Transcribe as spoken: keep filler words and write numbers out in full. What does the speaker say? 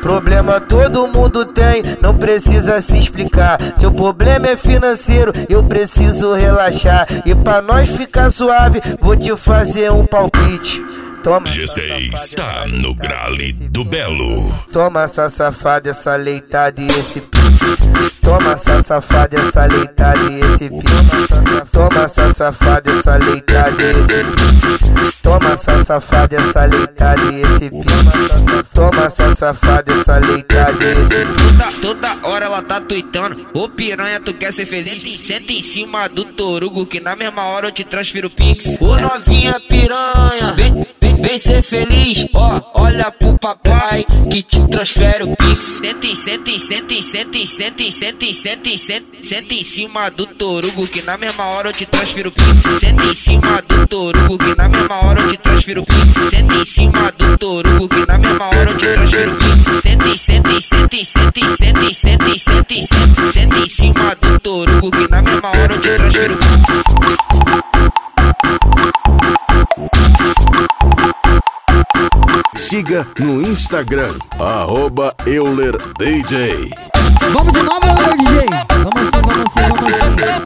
Problema todo mundo tem, não precisa se explicar. Seu problema é financeiro, eu preciso relaxar. E pra nós ficar suave, vou te fazer um palpite. Toma, G seis tá no grale do Belo. Toma sua safada, essa leitada e esse pique. Toma sua safada, essa leitada e esse pique. Toma sua safada, essa leitada e esse pique. Toma sua safada, essa leitada e esse pique. Toma sua safada, essa leitada e esse pique. Toda, toda hora ela tá tuitando. Ô piranha, tu quer ser fezente? Senta em cima do torugo que na mesma hora eu te transfiro o pix. Ô novinha piranha, vem, vem, vem ser feliz. Ó, olha pro papai que te transfere o pix. Senta em, senta em, senta em, senta em, senta em, senta em, senta em, senta em, senta em cima do torugo que na mesma hora eu te transfiro o pix. Senta em cima do torugo que na mesma hora eu te transfiro o pix. Senta em cima do torugo que na mesma hora eu te transfiro o pix. Senta em, senta em, senta em, senta em, senta em, senta em, senta em, senta em, senta em cima do torugo que na mesma hora eu te transfiro o pix. Siga no Instagram, arroba Euler D J. Vamos de novo, Euler D J. Vamos assim, vamos assim, vamos assim.